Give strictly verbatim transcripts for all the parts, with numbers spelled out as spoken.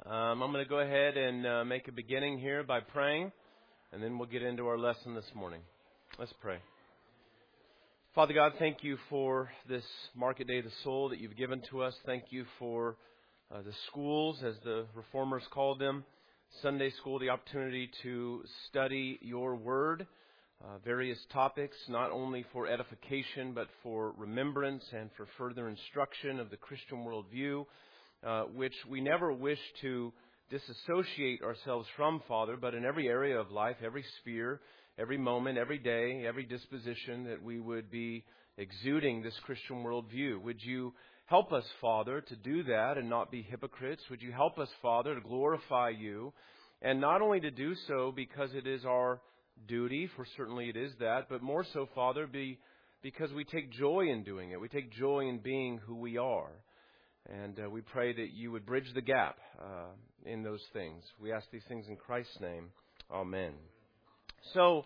Um, I'm going to go ahead and uh, make a beginning here by praying, and then we'll get into our lesson this morning. Let's pray. Father God, thank you for this Market Day of the Soul that you've given to us. Thank you for uh, the schools, as the Reformers called them, Sunday school, the opportunity to study your word, uh, various topics, not only for edification, but for remembrance and for further instruction of the Christian worldview, uh, which we never wish to disassociate ourselves from, Father, but in every area of life, every sphere, every moment, every day, every disposition, that we would be exuding this Christian worldview. Would you help us, Father, to do that and not be hypocrites? Would you help us, Father, to glorify you, and not only to do so because it is our duty, for certainly it is that, but more so, Father, be because we take joy in doing it. We take joy in being who we are. And uh, we pray that you would bridge the gap uh, in those things. We ask these things in Christ's name. Amen. So,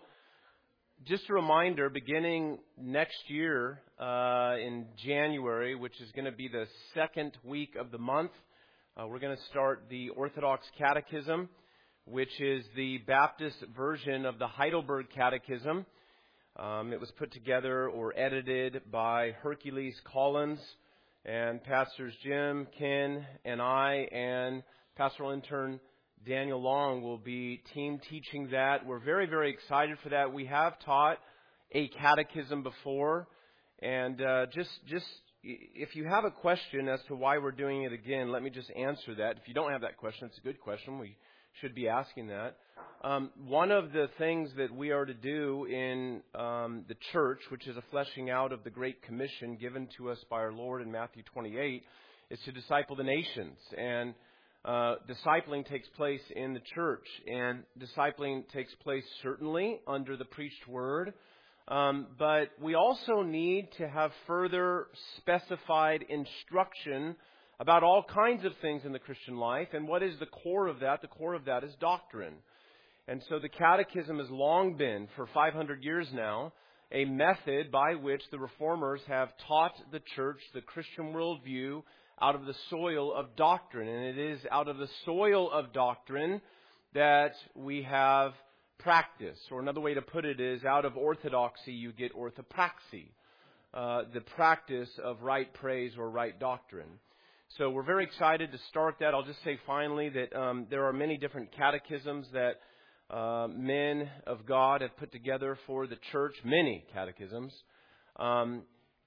just a reminder, beginning next year uh, in January, which is going to be the second week of the month, uh, we're going to start the Orthodox Catechism, which is the Baptist version of the Heidelberg Catechism. Um, it was put together or edited by Hercules Collins, and Pastors Jim, Ken, and I, and pastoral intern Daniel Long will be team teaching that. We're very, very excited for that. We have taught a catechism before, and uh, just, just if you have a question as to why we're doing it again, let me just answer that. If you don't have that question, it's a good question. We should be asking that. Um, one of the things that we are to do in um, the church, which is a fleshing out of the Great Commission given to us by our Lord in Matthew twenty-eight, is to disciple the nations. And uh, discipling takes place in the church. And discipling takes place certainly under the preached word. Um, but we also need to have further specified instruction about all kinds of things in the Christian life. And what is the core of that? The core of that is doctrine. And so the Catechism has long been, for five hundred years now, a method by which the Reformers have taught the church the Christian worldview out of the soil of doctrine. And it is out of the soil of doctrine that we have practice. Or another way to put it is, out of orthodoxy you get orthopraxy, uh, the practice of right praise or right doctrine. So we're very excited to start that. I'll just say finally that um, there are many different catechisms that uh, men of God have put together for the church, many catechisms. Um,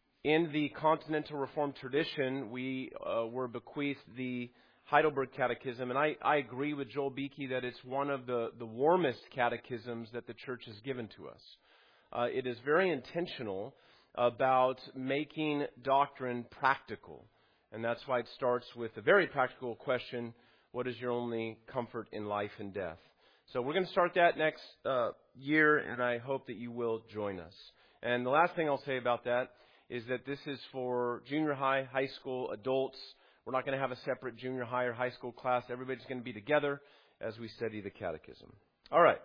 in the Continental Reformed tradition, we uh, were bequeathed the Heidelberg Catechism, and I, I agree with Joel Beakey that it's one of the, the warmest catechisms that the church has given to us. Uh, it is very intentional about making doctrine practical. And that's why it starts with a very practical question: what is your only comfort in life and death? So we're going to start that next uh, year, and I hope that you will join us. And the last thing I'll say about that is that this is for junior high, high school, adults. We're not going to have a separate junior high or high school class. Everybody's going to be together as we study the catechism. All right.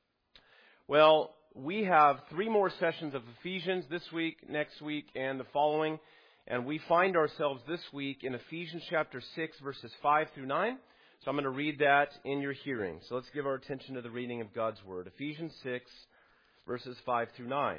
Well, we have three more sessions of Ephesians this week, next week, and the following. And we find ourselves this week in Ephesians chapter six, verses five through nine. So I'm going to read that in your hearing. So let's give our attention to the reading of God's Word. Ephesians six, verses five through nine.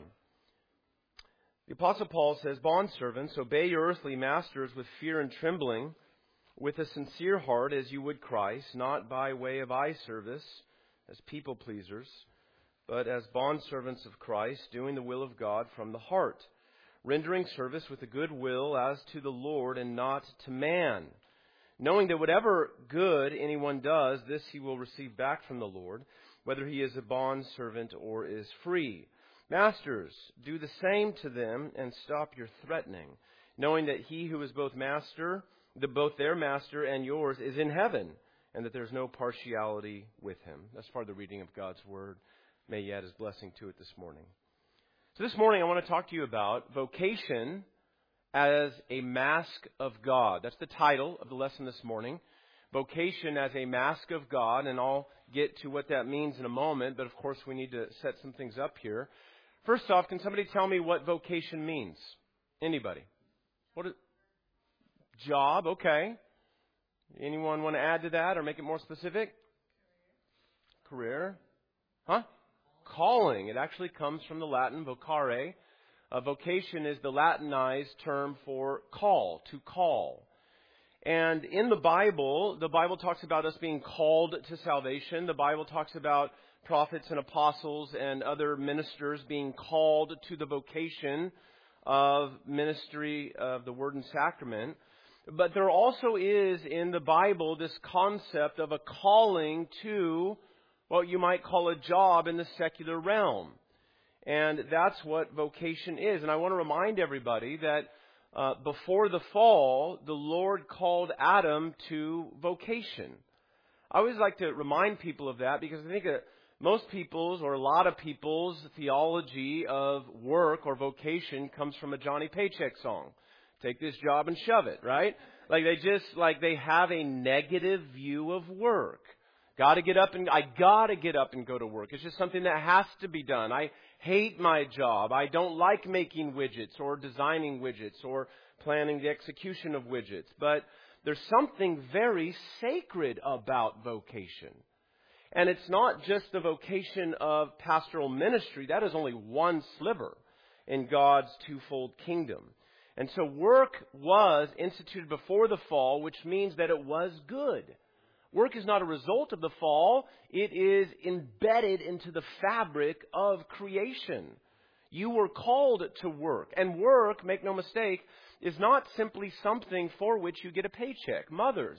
The Apostle Paul says, "Bondservants, obey your earthly masters with fear and trembling, with a sincere heart as you would Christ, not by way of eye service as people pleasers, but as bondservants of Christ, doing the will of God from the heart, rendering service with a good will as to the Lord and not to man, knowing that whatever good anyone does, this he will receive back from the Lord, whether he is a bondservant or is free. Masters, do the same to them and stop your threatening, knowing that he who is both master, the, both their master and yours, is in heaven, and that there is no partiality with him." That's part of the reading of God's Word. May he add his blessing to it this morning. So this morning I want to talk to you about vocation as a mask of God. That's the title of the lesson this morning. Vocation as a mask of God, and I'll get to what that means in a moment, but of course we need to set some things up here. First off, can somebody tell me what vocation means? Anybody? What is job? Okay. Anyone want to add to that or make it more specific? Career. Huh? Calling. It actually comes from the Latin vocare. Uh, vocation is the Latinized term for call, to call. And in the Bible, the Bible talks about us being called to salvation. The Bible talks about prophets and apostles and other ministers being called to the vocation of ministry of the Word and Sacrament. But there also is in the Bible this concept of a calling to what you might call a job in the secular realm. And that's what vocation is. And I want to remind everybody that uh, before the fall, the Lord called Adam to vocation. I always like to remind people of that because I think that most people's or a lot of people's theology of work or vocation comes from a Johnny Paycheck song. Take this job and shove it, right? Like they just, like they have a negative view of work. Got to get up and, I got to get up and go to work. It's just something that has to be done. I hate my job. I don't like making widgets or designing widgets or planning the execution of widgets. But there's something very sacred about vocation. And it's not just the vocation of pastoral ministry. That is only one sliver in God's twofold kingdom. And so work was instituted before the fall, which means that it was good. Work is not a result of the fall. It is embedded into the fabric of creation. You were called to work. And work, make no mistake, is not simply something for which you get a paycheck. Mothers,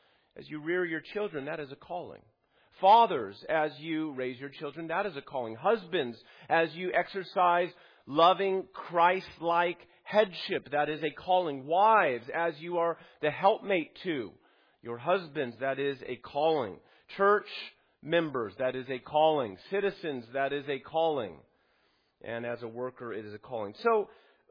as you rear your children, that is a calling. Fathers, as you raise your children, that is a calling. Husbands, as you exercise loving Christ-like headship, that is a calling. Wives, as you are the helpmate to your husbands, that is a calling. Church members, that is a calling. Citizens, that is a calling. And as a worker, it is a calling. So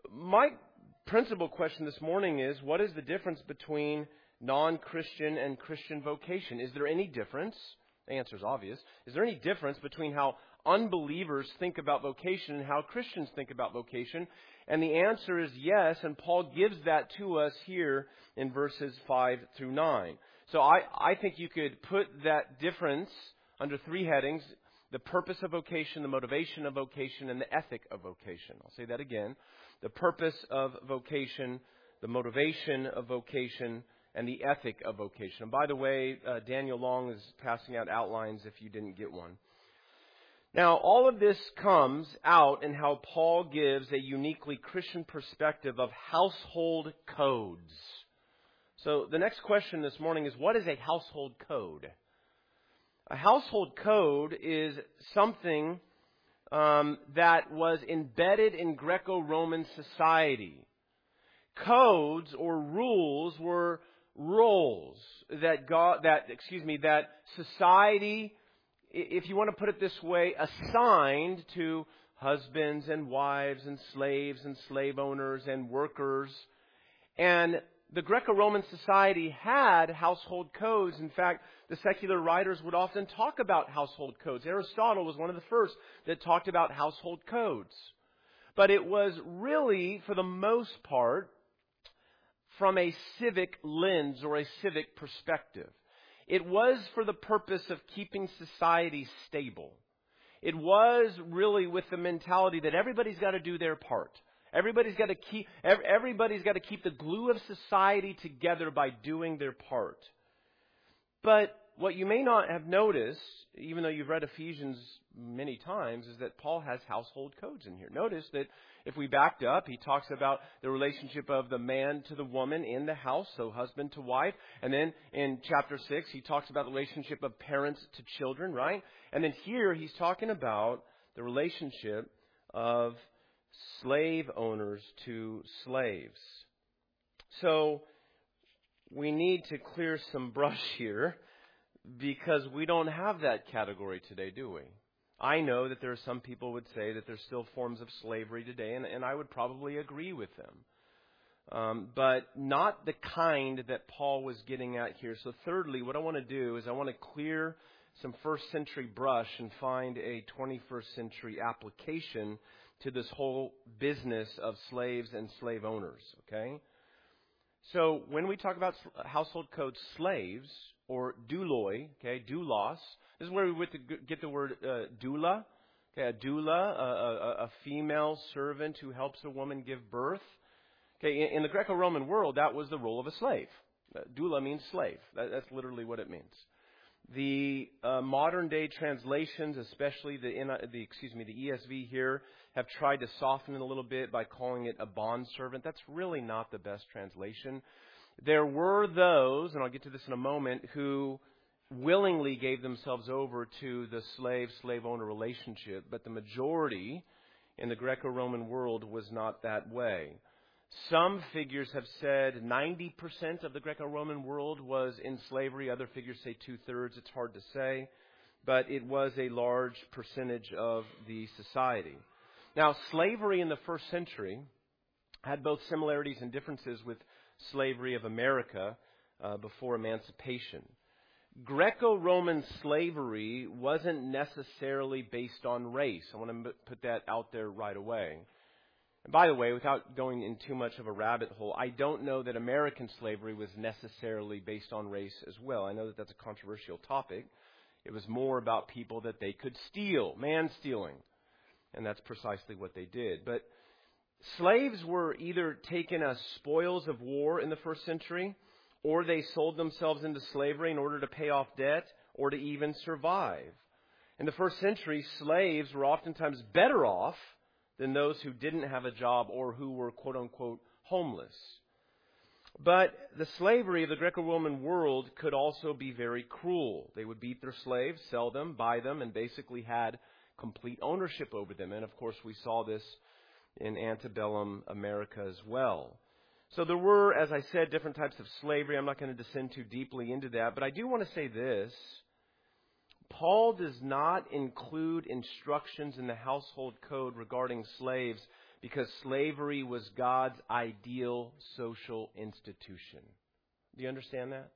my principal question this morning is, what is the difference between non-Christian and Christian vocation? Is there any difference? The answer is obvious. Is there any difference between how unbelievers think about vocation and how Christians think about vocation? And the answer is yes, and Paul gives that to us here in verses five through nine. So I, I think you could put that difference under three headings: the purpose of vocation, the motivation of vocation, and the ethic of vocation. I'll say that again. The purpose of vocation, the motivation of vocation, and the ethic of vocation. And by the way, uh, Daniel Long is passing out outlines if you didn't get one. Now, all of this comes out in how Paul gives a uniquely Christian perspective of household codes. So the next question this morning is, what is a household code? A household code is something um, that was embedded in Greco-Roman society. Codes or rules were roles that God, that excuse me, that society, if you want to put it this way, assigned to husbands and wives and slaves and slave owners and workers. And the Greco-Roman society had household codes. In fact, the secular writers would often talk about household codes. Aristotle was one of the first that talked about household codes. But it was really, for the most part, from a civic lens or a civic perspective. It was for the purpose of keeping society stable. It was really with the mentality that everybody's got to do their part. Everybody's got to keep everybody's got to keep the glue of society together by doing their part. But what you may not have noticed, even though you've read Ephesians many times, is that Paul has household codes in here. Notice that if we backed up, he talks about the relationship of the man to the woman in the house, so husband to wife. And then in chapter six, he talks about the relationship of parents to children, right? And then here he's talking about the relationship of slave owners to slaves. So we need to clear some brush here because we don't have that category today, do we? I know that there are some people who would say that there's still forms of slavery today, and, and I would probably agree with them. Um, but not the kind that Paul was getting at here. So thirdly, what I want to do is I want to clear some first century brush and find a twenty-first century application to this whole business of slaves and slave owners, okay? So when we talk about household code slaves, or douloi, okay, doulos, this is where we get the word uh, doula. Okay, a doula, a, a, a female servant who helps a woman give birth. Okay, in, in the Greco-Roman world, that was the role of a slave. Uh, doula means slave. That, that's literally what it means. The uh, modern day translations, especially the, in, uh, the excuse me the E S V here, have tried to soften it a little bit by calling it a bondservant. That's really not the best translation. There were those, and I'll get to this in a moment, who willingly gave themselves over to the slave-slave owner relationship, but the majority in the Greco-Roman world was not that way. Some figures have said ninety percent of the Greco-Roman world was in slavery. Other figures say two-thirds. It's hard to say. But it was a large percentage of the society. Now, slavery in the first century had both similarities and differences with slavery of America uh, before emancipation. Greco-Roman slavery wasn't necessarily based on race. I want to put that out there right away. And by the way, without going in too much of a rabbit hole, I don't know that American slavery was necessarily based on race as well. I know that that's a controversial topic. It was more about people that they could steal, man-stealing. And that's precisely what they did. But slaves were either taken as spoils of war in the first century, or they sold themselves into slavery in order to pay off debt or to even survive. In the first century, slaves were oftentimes better off than those who didn't have a job or who were, quote-unquote, homeless. But the slavery of the Greco-Roman world could also be very cruel. They would beat their slaves, sell them, buy them, and basically had complete ownership over them. And, of course, we saw this in antebellum America as well. So there were, as I said, different types of slavery. I'm not going to descend too deeply into that. But I do want to say this. Paul does not include instructions in the household code regarding slaves because slavery was God's ideal social institution. Do you understand that?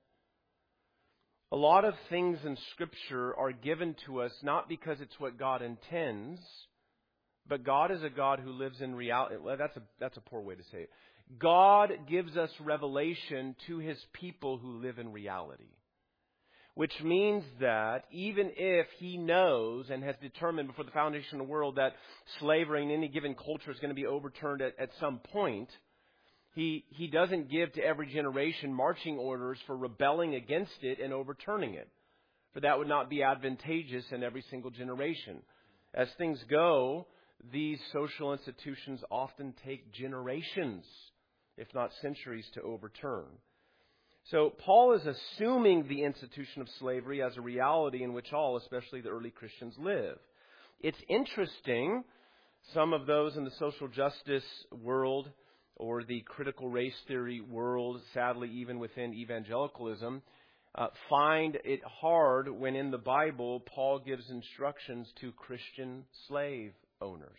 A lot of things in Scripture are given to us not because it's what God intends, but God is a God who lives in reality. Well, that's a, that's a poor way to say it. God gives us revelation to His people who live in reality. Which means that even if He knows and has determined before the foundation of the world that slavery in any given culture is going to be overturned at, at some point, he, he doesn't give to every generation marching orders for rebelling against it and overturning it. For that would not be advantageous in every single generation. As things go, these social institutions often take generations, if not centuries, to overturn. So Paul is assuming the institution of slavery as a reality in which all, especially the early Christians, live. It's interesting, some of those in the social justice world or the critical race theory world, sadly even within evangelicalism, uh, find it hard when in the Bible Paul gives instructions to Christian slave owners.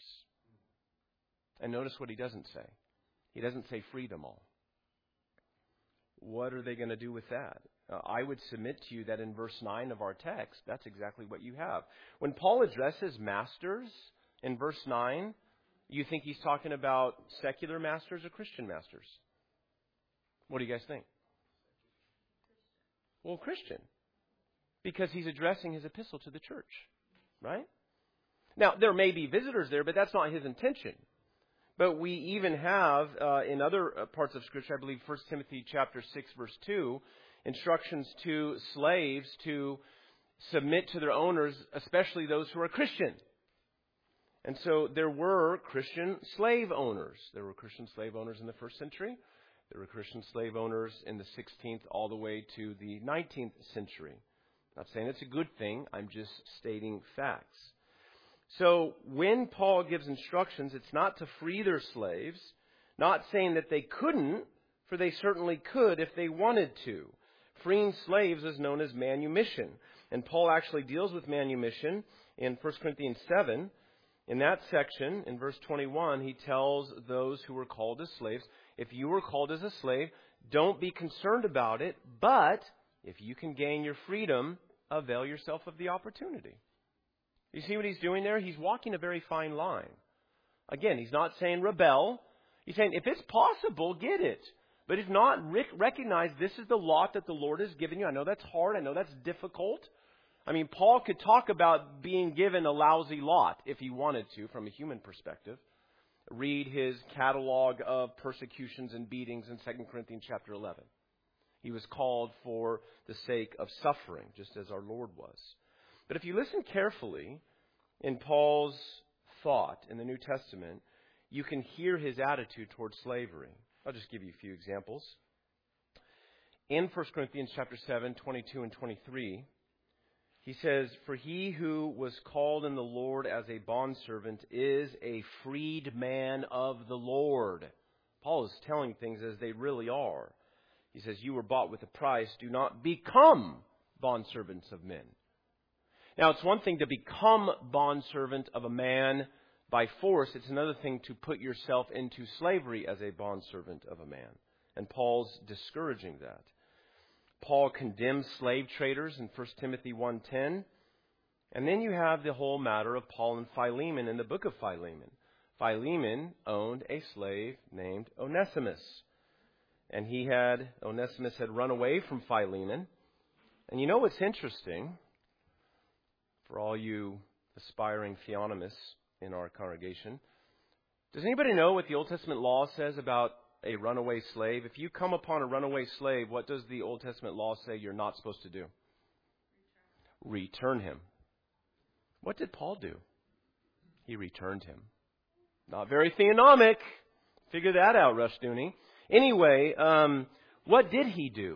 And notice what he doesn't say. He doesn't say free them all. What are they going to do with that? Uh, I would submit to you that in verse nine of our text, that's exactly what you have. When Paul addresses masters in verse nine, you think he's talking about secular masters or Christian masters? What do you guys think? Well, Christian. Because he's addressing his epistle to the church, right? Now, there may be visitors there, but that's not his intention. But we even have, uh, in other parts of Scripture, I believe First Timothy chapter six, verse two, instructions to slaves to submit to their owners, especially those who are Christian. And so there were Christian slave owners. There were Christian slave owners in the first century. There were Christian slave owners in the sixteenth all the way to the nineteenth century. I'm not saying it's a good thing. I'm just stating facts. So when Paul gives instructions, it's not to free their slaves, not saying that they couldn't, for they certainly could if they wanted to. Freeing slaves is known as manumission. And Paul actually deals with manumission in First Corinthians seven. In that section, in verse twenty-one, he tells those who were called as slaves, if you were called as a slave, don't be concerned about it, but if you can gain your freedom, avail yourself of the opportunity. You see what he's doing there? He's walking a very fine line. Again, he's not saying rebel. He's saying if it's possible, get it. But if not, recognize this is the lot that the Lord has given you. I know that's hard. I know that's difficult. I mean, Paul could talk about being given a lousy lot if he wanted to from a human perspective. Read his catalog of persecutions and beatings in Second Corinthians chapter eleven. He was called for the sake of suffering, just as our Lord was. But if you listen carefully in Paul's thought in the New Testament, you can hear his attitude towards slavery. I'll just give you a few examples. In First Corinthians chapter seven, twenty-two and twenty-three, he says, "For he who was called in the Lord as a bondservant is a freed man of the Lord." Paul is telling things as they really are. He says, "You were bought with a price. Do not become bondservants of men." Now, it's one thing to become bondservant of a man by force. It's another thing to put yourself into slavery as a bondservant of a man. And Paul's discouraging that. Paul condemns slave traders in First Timothy one ten. And then you have the whole matter of Paul and Philemon in the book of Philemon. Philemon owned a slave named Onesimus. And he had, Onesimus had run away from Philemon. And you know what's interesting? For all you aspiring theonomists in our congregation, does anybody know what the Old Testament law says about a runaway slave? If you come upon a runaway slave, what does the Old Testament law say you're not supposed to do? Return, Return him. What did Paul do? He returned him. Not very theonomic. Figure that out, Rushdoony. Anyway, um, what did he do?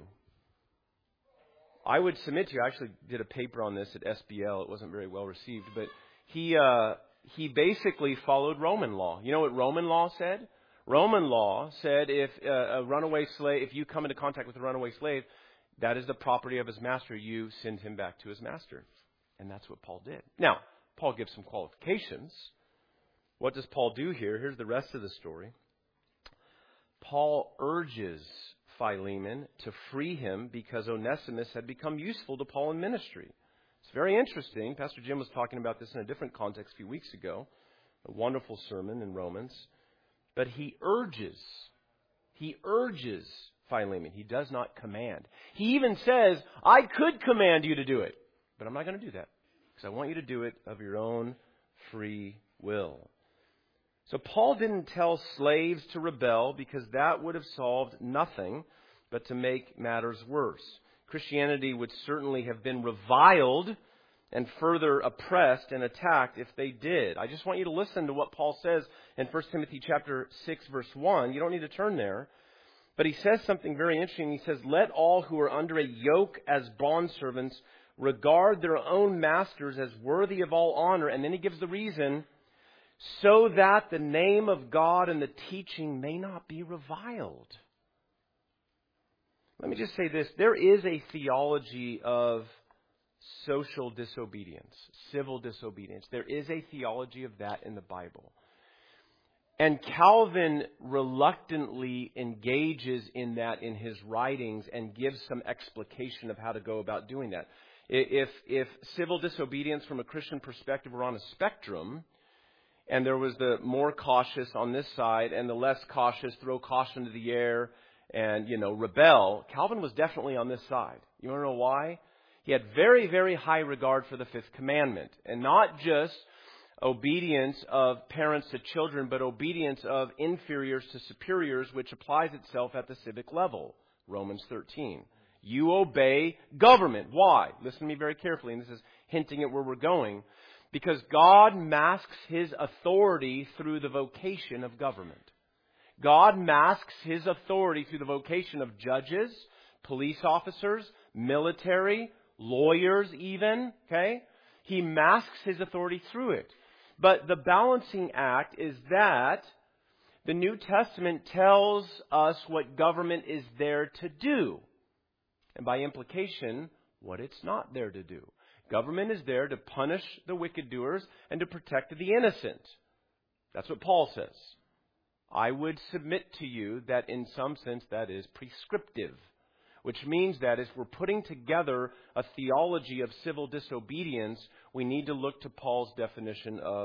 I would submit to you, I actually did a paper on this at S B L. It wasn't very well received, but he uh, he basically followed Roman law. You know what Roman law said? Roman law said if uh, a runaway slave, if you come into contact with a runaway slave, that is the property of his master. You send him back to his master. And that's what Paul did. Now, Paul gives some qualifications. What does Paul do here? Here's the rest of the story. Paul urges Philemon to free him because Onesimus had become useful to Paul in ministry. It's very interesting. Pastor Jim was talking about this in a different context a few weeks ago. A wonderful sermon in Romans. But he urges, he urges Philemon. He does not command. He even says, I could command you to do it, but I'm not going to do that because I want you to do it of your own free will. So Paul didn't tell slaves to rebel because that would have solved nothing but to make matters worse. Christianity would certainly have been reviled and further oppressed and attacked if they did. I just want you to listen to what Paul says in First Timothy chapter six, verse one. You don't need to turn there. But he says something very interesting. He says, "Let all who are under a yoke as bondservants regard their own masters as worthy of all honor." And then he gives the reason, "so that the name of God and the teaching may not be reviled." Let me just say this. There is a theology of social disobedience, civil disobedience. There is a theology of that in the Bible. And Calvin reluctantly engages in that in his writings and gives some explication of how to go about doing that. If, if civil disobedience from a Christian perspective were on a spectrum, and there was the more cautious on this side and the less cautious throw caution to the air and, you know, rebel, Calvin was definitely on this side. You want to know why? He had very, very high regard for the fifth commandment. And not just obedience of parents to children, but obedience of inferiors to superiors, which applies itself at the civic level. Romans thirteen. You obey government. Why? Listen to me very carefully, and this is hinting at where we're going. Because God masks His authority through the vocation of government. God masks His authority through the vocation of judges, police officers, military, lawyers even. Okay? He masks His authority through it. But the balancing act is that the New Testament tells us what government is there to do. And by implication, what it's not there to do. Government is there to punish the wicked doers and to protect the innocent. That's what Paul says. I would submit to you that in some sense that is prescriptive, which means that if we're putting together a theology of civil disobedience, we need to look to Paul's definition of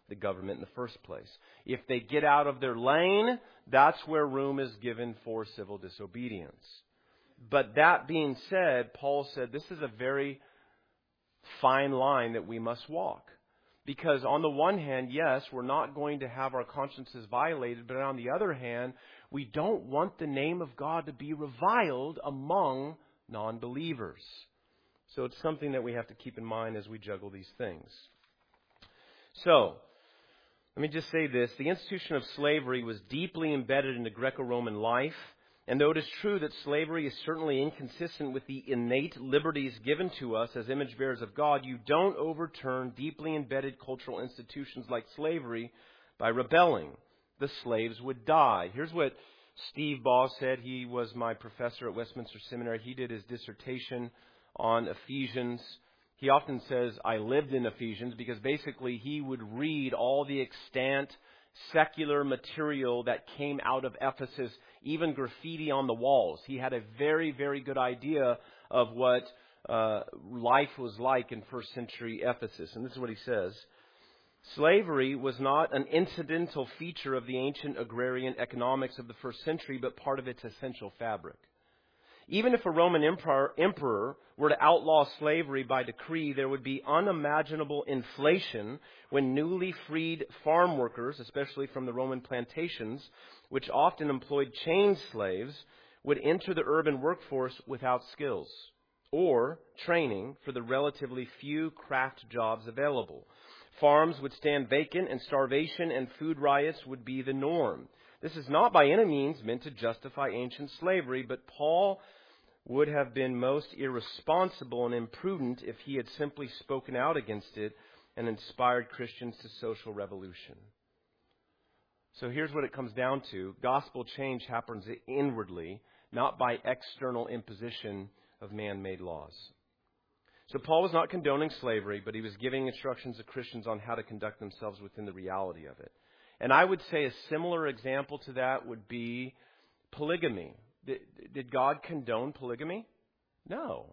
the government in the first place. If they get out of their lane, that's where room is given for civil disobedience. But that being said, Paul said this is a very fine line that we must walk. Because on the one hand, yes, we're not going to have our consciences violated, but on the other hand, we don't want the name of God to be reviled among non-believers. So it's something that we have to keep in mind as we juggle these things. So, let me just say this. The institution of slavery was deeply embedded into Greco-Roman life. And though it is true that slavery is certainly inconsistent with the innate liberties given to us as image bearers of God, you don't overturn deeply embedded cultural institutions like slavery by rebelling. The slaves would die. Here's what Steve Baugh said. He was my professor at Westminster Seminary. He did his dissertation on Ephesians. He often says, I lived in Ephesians, because basically he would read all the extant secular material that came out of Ephesus, even graffiti on the walls. He had a very, very good idea of what uh, life was like in first century Ephesus. And this is what he says. Slavery was not an incidental feature of the ancient agrarian economics of the first century, but part of its essential fabric. Even if a Roman emperor, emperor were to outlaw slavery by decree, there would be unimaginable inflation when newly freed farm workers, especially from the Roman plantations, which often employed chained slaves, would enter the urban workforce without skills or training for the relatively few craft jobs available. Farms would stand vacant, and starvation and food riots would be the norm. This is not by any means meant to justify ancient slavery, but Paul would have been most irresponsible and imprudent if he had simply spoken out against it and inspired Christians to social revolution. So here's what it comes down to. Gospel change happens inwardly, not by external imposition of man-made laws. So Paul was not condoning slavery, but he was giving instructions to Christians on how to conduct themselves within the reality of it. And I would say a similar example to that would be polygamy. Did, did God condone polygamy? No.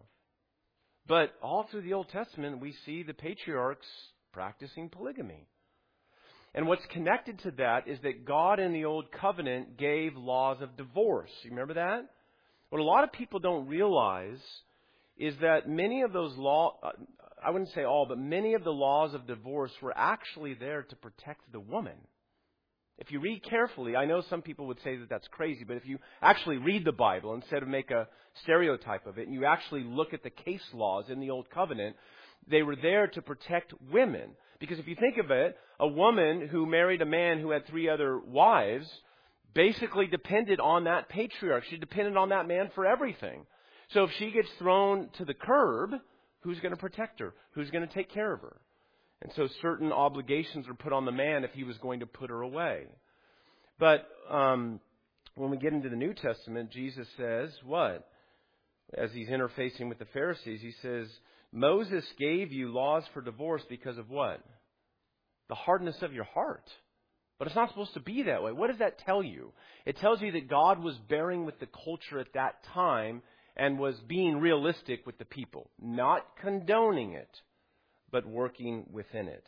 But all through the Old Testament, we see the patriarchs practicing polygamy. And what's connected to that is that God in the Old Covenant gave laws of divorce. You remember that? What a lot of people don't realize is that many of those laws, I wouldn't say all, but many of the laws of divorce were actually there to protect the woman. If you read carefully, I know some people would say that that's crazy, but if you actually read the Bible instead of make a stereotype of it, and you actually look at the case laws in the Old Covenant, they were there to protect women. Because if you think of it, a woman who married a man who had three other wives basically depended on that patriarch. She depended on that man for everything. So if she gets thrown to the curb, who's going to protect her? Who's going to take care of her? And so certain obligations are put on the man if he was going to put her away. But um, when we get into the New Testament, Jesus says what? As he's interfacing with the Pharisees, he says, Moses gave you laws for divorce because of what? The hardness of your heart. But it's not supposed to be that way. What does that tell you? It tells you that God was bearing with the culture at that time and was being realistic with the people, not condoning it, but working within it.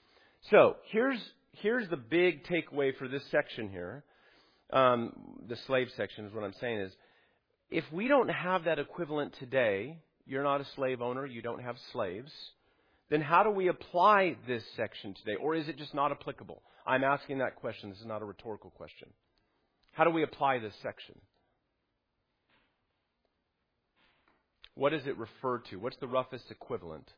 So here's here's the big takeaway for this section here. Um, the slave section is what I'm saying is, if we don't have that equivalent today, you're not a slave owner, you don't have slaves, then how do we apply this section today? Or is it just not applicable? I'm asking that question. This is not a rhetorical question. How do we apply this section? What does it refer to? What's the roughest equivalent?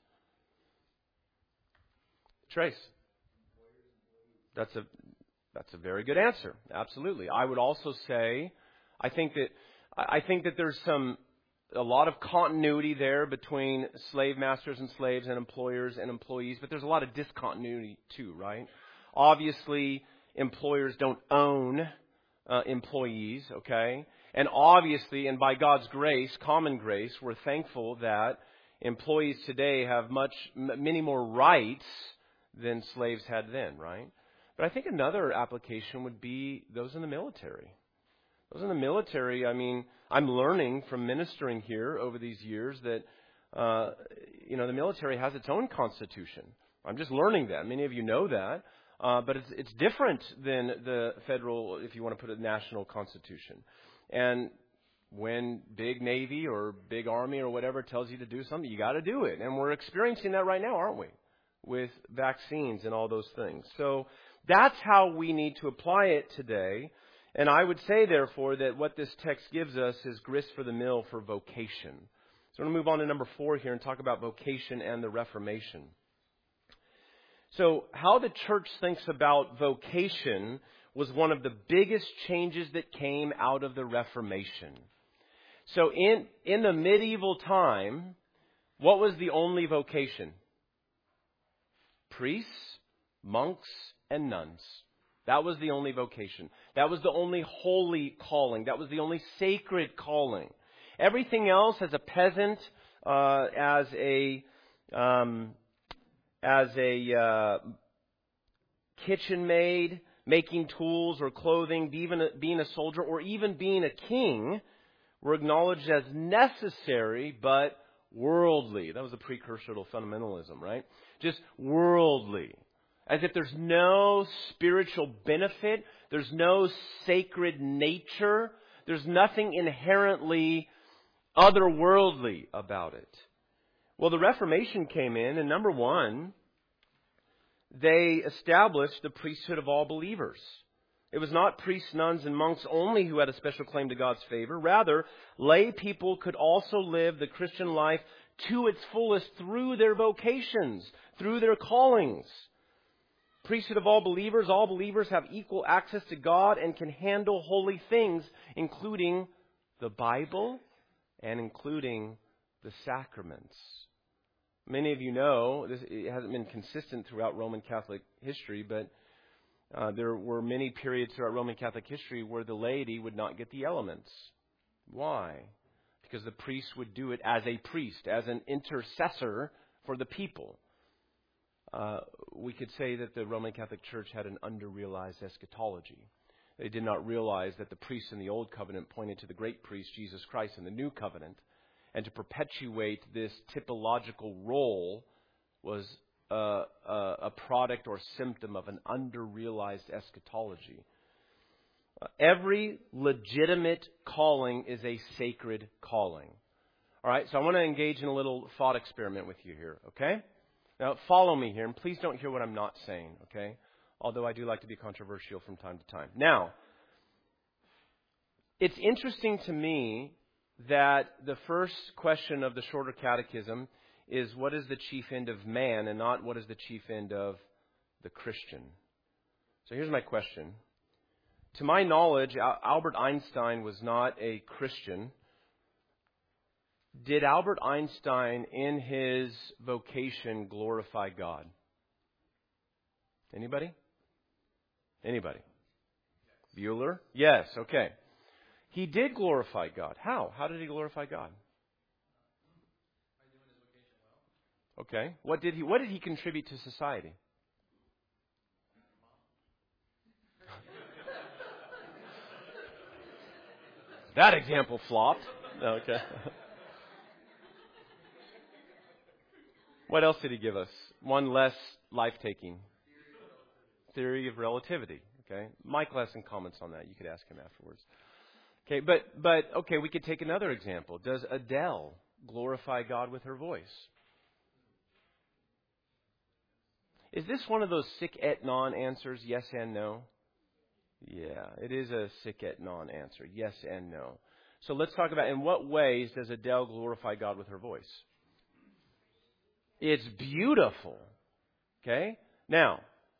Trace. That's a that's a very good answer. Absolutely. I would also say, I think that I think that there's some a lot of continuity there between slave masters and slaves and employers and employees, but there's a lot of discontinuity too, right? Obviously, employers don't own uh, employees, okay? And obviously, and by God's grace, common grace, we're thankful that employees today have much many more rights than slaves had then, right? But I think another application would be those in the military. Those in the military, I mean, I'm learning from ministering here over these years that, uh, you know, the military has its own constitution. I'm just learning that. Many of you know that. Uh, but it's, it's different than the federal, if you want to put it, national constitution. And when big Navy or big Army or whatever tells you to do something, you got to do it. And we're experiencing that right now, aren't we? With vaccines and all those things. So that's how we need to apply it today. And I would say, therefore, that what this text gives us is grist for the mill for vocation. So I'm going to move on to number four here and talk about vocation and the Reformation. So how the church thinks about vocation was one of the biggest changes that came out of the Reformation. So in, in the medieval time, what was the only vocation? Priests, monks, and nuns. That was the only vocation. That was the only holy calling. That was the only sacred calling. Everything else, as a peasant, uh, as a um, as a uh, kitchen maid, making tools or clothing, even a, being a soldier, or even being a king, were acknowledged as necessary but worldly. That was a precursor to fundamentalism, right? Just worldly. As if there's no spiritual benefit, there's no sacred nature, there's nothing inherently otherworldly about it. Well, the Reformation came in, and number one, they established the priesthood of all believers. It was not priests, nuns, and monks only who had a special claim to God's favor. Rather, lay people could also live the Christian life to its fullest through their vocations, through their callings. Priesthood of all believers. All believers have equal access to God and can handle holy things, including the Bible and including the sacraments. Many of you know, this it hasn't been consistent throughout Roman Catholic history, but uh, there were many periods throughout Roman Catholic history where the laity would not get the elements. Why? Because the priest would do it as a priest, as an intercessor for the people. Uh, we could say that the Roman Catholic Church had an under-realized eschatology. They did not realize that the priests in the Old Covenant pointed to the great priest, Jesus Christ, in the New Covenant. And to perpetuate this typological role was a, a, a product or symptom of an under-realized eschatology. Uh, every legitimate calling is a sacred calling. All right, so I want to engage in a little thought experiment with you here, okay? Now, follow me here, and please don't hear what I'm not saying, okay? Although I do like to be controversial from time to time. Now, it's interesting to me that the first question of the Shorter Catechism is, what is the chief end of man, and not what is the chief end of the Christian? So here's my question. To my knowledge, Albert Einstein was not a Christian. Did Albert Einstein, in his vocation, glorify God? Anybody? Anybody? Bueller? Yes, okay. He did glorify God. How? How did he glorify God? Okay. What did he what did he contribute to society? That example flopped. Okay. What else did he give us? One less life-taking. Theory of relativity. Okay. Michael has some comments on that. You could ask him afterwards. Okay, but, but, okay, we could take another example. Does Adele glorify God with her voice? Is this one of those sic et non answers, yes and no? Yeah, it is a sic et non answer, yes and no. So let's talk about, in what ways does Adele glorify God with her voice? It's beautiful. Okay? Now,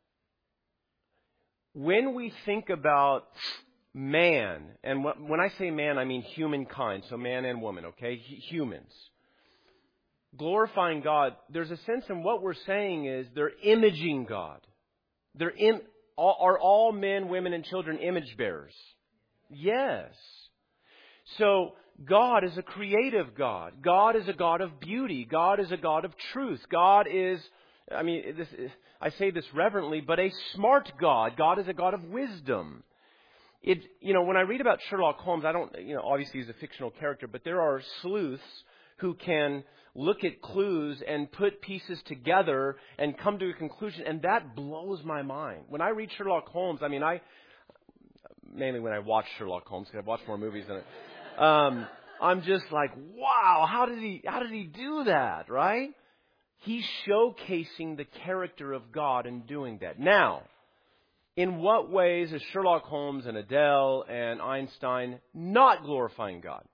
when we think about man, and when I say man, I mean humankind, so man and woman, okay? Humans. Glorifying God, there's a sense in what we're saying is they're imaging God. They're in, are all men, women, and children image bearers? Yes. So God is a creative God. God is a God of beauty. God is a God of truth. God is, I mean, this, I say this reverently, but a smart God. God is a God of wisdom. It, you know, when I read about Sherlock Holmes, I don't, you know, obviously he's a fictional character, but there are sleuths who can look at clues and put pieces together and come to a conclusion. And that blows my mind. When I read Sherlock Holmes, I mean, I, mainly when I watch Sherlock Holmes, because I've watched more movies than it. Um, I'm just like, wow, how did he, how did he do that, right? He's showcasing the character of God in doing that. Now, in what ways is Sherlock Holmes and Adele and Einstein not glorifying God?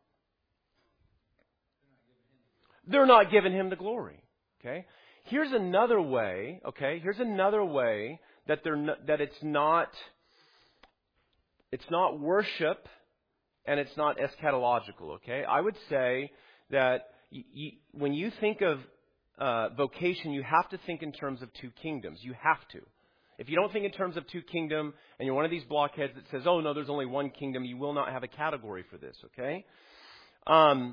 They're not giving him the glory. Okay? Here's another way, okay? Here's another way that they're not, that it's not it's not worship and it's not eschatological, okay? I would say that y- y- when you think of uh, vocation, you have to think in terms of two kingdoms. You have to. If you don't think in terms of two kingdom and you're one of these blockheads that says, oh, no, there's only one kingdom, you will not have a category for this, okay? Um,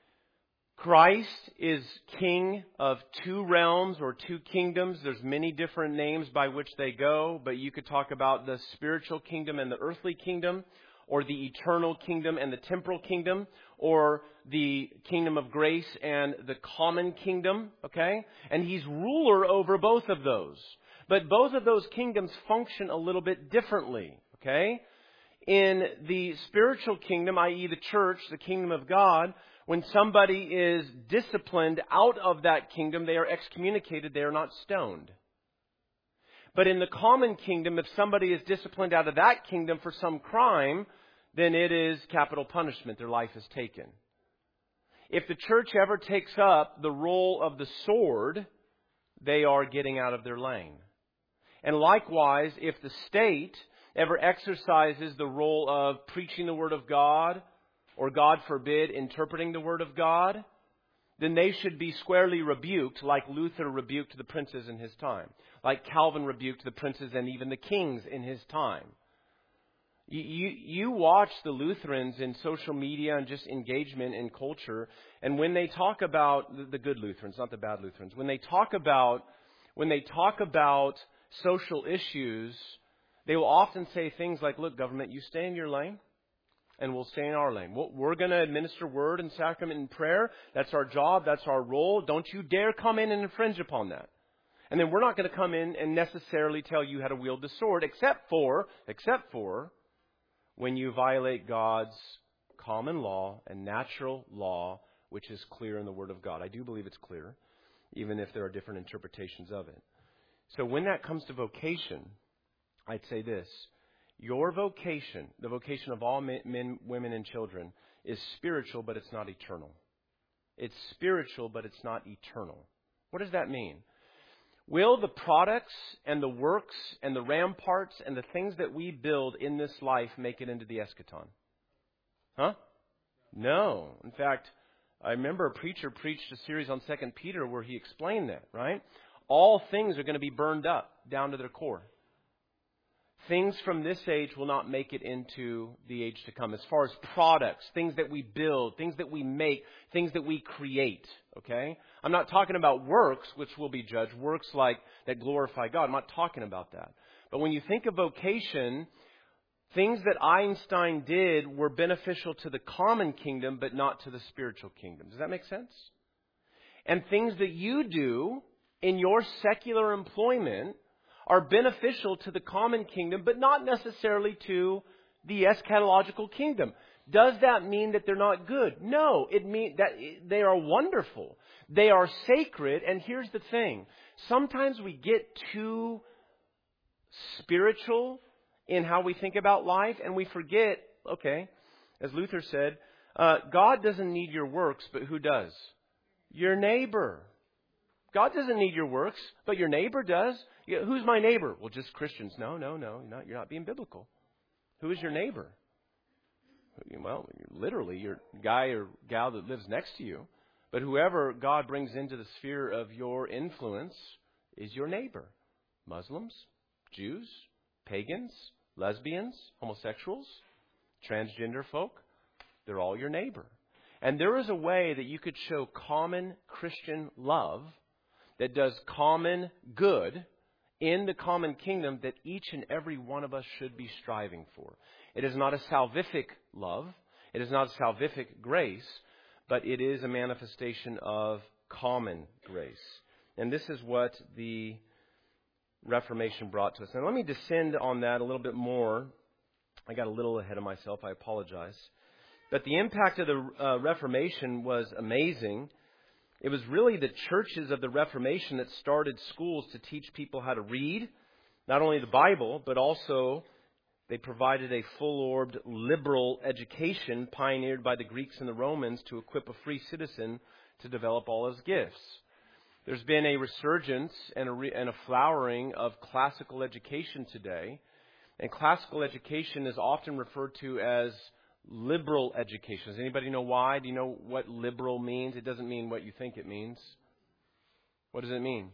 Christ is king of two realms or two kingdoms. There's many different names by which they go, but you could talk about the spiritual kingdom and the earthly kingdom, or the eternal kingdom and the temporal kingdom, or the kingdom of grace and the common kingdom, okay? And he's ruler over both of those. But both of those kingdoms function a little bit differently, okay? In the spiritual kingdom, that is the church, the kingdom of God, when somebody is disciplined out of that kingdom, they are excommunicated, they are not stoned. But in the common kingdom, if somebody is disciplined out of that kingdom for some crime, then it is capital punishment. Their life is taken. If the church ever takes up the role of the sword, they are getting out of their lane. And likewise, if the state ever exercises the role of preaching the Word of God, or God forbid, interpreting the Word of God, then they should be squarely rebuked like Luther rebuked the princes in his time. Like Calvin rebuked the princes and even the kings in his time. You, you, you watch the Lutherans in social media and just engagement in culture, and when they talk about, the, the good Lutherans, not the bad Lutherans, when they talk about, when they talk about social issues, they will often say things like, look, government, you stay in your lane. And we'll stay in our lane. We're going to administer word and sacrament and prayer. That's our job. That's our role. Don't you dare come in and infringe upon that. And then we're not going to come in and necessarily tell you how to wield the sword, except for, except for when you violate God's common law and natural law, which is clear in the Word of God. I do believe it's clear, even if there are different interpretations of it. So when that comes to vocation, I'd say this. Your vocation, the vocation of all men, men, women, and children, is spiritual, but it's not eternal. It's spiritual, but it's not eternal. What does that mean? Will the products and the works and the ramparts and the things that we build in this life make it into the eschaton? Huh? No. In fact, I remember a preacher preached a series on Second Peter where he explained that, right? All things are going to be burned up down to their core. Things from this age will not make it into the age to come. As far as products, things that we build, things that we make, things that we create. Okay? I'm not talking about works, which will be judged. Works like that glorify God. I'm not talking about that. But when you think of vocation, things that Einstein did were beneficial to the common kingdom, but not to the spiritual kingdom. Does that make sense? And things that you do in your secular employment are beneficial to the common kingdom, but not necessarily to the eschatological kingdom. Does that mean that they're not good? No, it means that they are wonderful. They are sacred. And here's the thing. Sometimes we get too spiritual in how we think about life, and we forget, okay, as Luther said, uh, God doesn't need your works, but who does? Your neighbor. God doesn't need your works, but your neighbor does. Yeah, who's my neighbor? Well, just Christians. No, no, no. You're not, you're not being biblical. Who is your neighbor? Well, literally, your guy or gal that lives next to you. But whoever God brings into the sphere of your influence is your neighbor. Muslims, Jews, pagans, lesbians, homosexuals, transgender folk. They're all your neighbor. And there is a way that you could show common Christian love that does common good in the common kingdom that each and every one of us should be striving for. It is not a salvific love. It is not a salvific grace. but it is a manifestation of common grace. And this is what the Reformation brought to us. And let me descend on that a little bit more. I got a little ahead of myself. I apologize. But the impact of the uh, Reformation was amazing. It was really the churches of the Reformation that started schools to teach people how to read, not only the Bible, but also they provided a full-orbed liberal education pioneered by the Greeks and the Romans to equip a free citizen to develop all his gifts. There's been a resurgence and a, re- and a flowering of classical education today. And classical education is often referred to as liberal education. Does anybody know why? Do you know what liberal means? It doesn't mean what you think it means. What does it mean?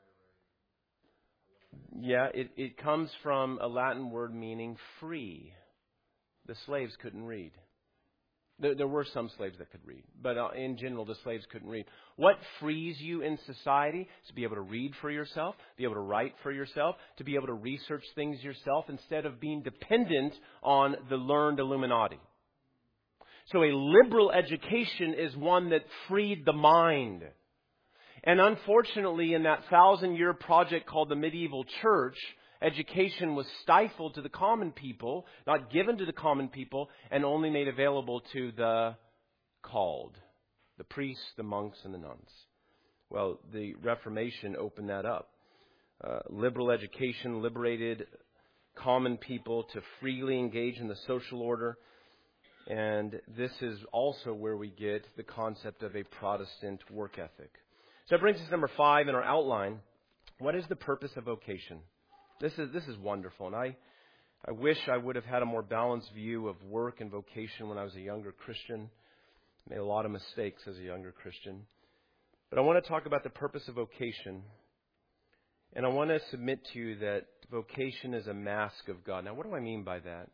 Yeah, it, it comes from a Latin word meaning free. The slaves couldn't read. There, there were some slaves that could read, but uh, in general, the slaves couldn't read. What frees you in society is to be able to read for yourself, be able to write for yourself, to be able to research things yourself instead of being dependent on the learned Illuminati. So a liberal education is one that freed the mind. And unfortunately, in that thousand-year project called the medieval church, education was stifled to the common people, not given to the common people, and only made available to the called, the priests, the monks, and the nuns. Well, the Reformation opened that up. Uh, liberal education liberated common people to freely engage in the social order. And this is also where we get the concept of a Protestant work ethic. So that brings us to number five in our outline. What is the purpose of vocation? This is this is wonderful, and I, I wish I would have had a more balanced view of work and vocation when I was a younger Christian. I made a lot of mistakes as a younger Christian. But I want to talk about the purpose of vocation, and I want to submit to you that vocation is a mask of God. Now, what do I mean by that?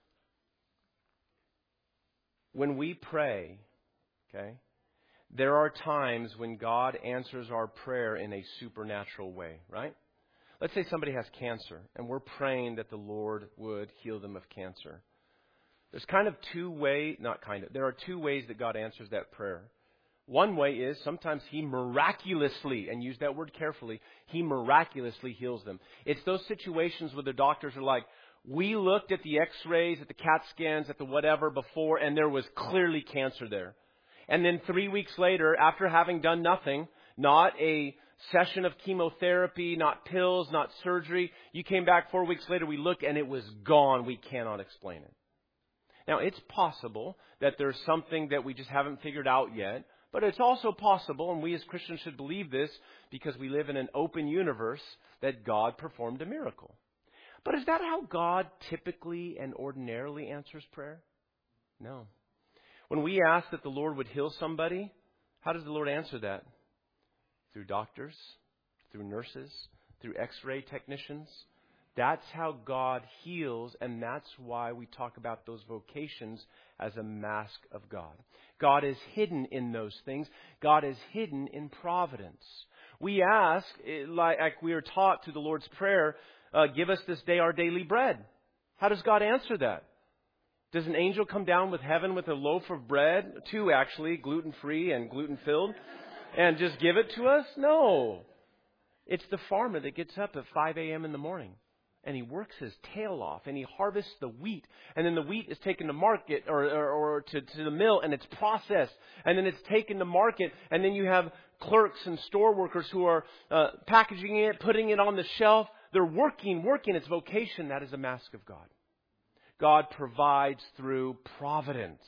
When we pray, okay, there are times when God answers our prayer in a supernatural way, right? Let's say somebody has cancer, and we're praying that the Lord would heal them of cancer. There's kind of two ways, not kind of, there are two ways that God answers that prayer. One way is sometimes He miraculously, and use that word carefully, He miraculously heals them. It's those situations where the doctors are like, we looked at the x-rays, at the CAT scans, at the whatever before, and there was clearly cancer there. And then three weeks later, after having done nothing, not a session of chemotherapy, not pills, not surgery, you came back four weeks later, we looked, and it was gone. We cannot explain it. Now, it's possible that there's something that we just haven't figured out yet, but it's also possible, and we as Christians should believe this because we live in an open universe, that God performed a miracle. But is that how God typically and ordinarily answers prayer? No. When we ask that the Lord would heal somebody, how does the Lord answer that? Through doctors, through nurses, through x-ray technicians. That's how God heals, and that's why we talk about those vocations as a mask of God. God is hidden in those things. God is hidden in providence. We ask, like we are taught through the Lord's Prayer, uh, give us this day our daily bread. How does God answer that? Does an angel come down with heaven with a loaf of bread, two actually, gluten-free and gluten-filled, and just give it to us? No. It's the farmer that gets up at five a.m. in the morning, and he works his tail off, and he harvests the wheat, and then the wheat is taken to market or, or, or to, to the mill, and it's processed, and then it's taken to market, and then you have clerks and store workers who are uh, packaging it, putting it on the shelf. They're working, working. It's vocation. That is a mask of God. God provides through providence.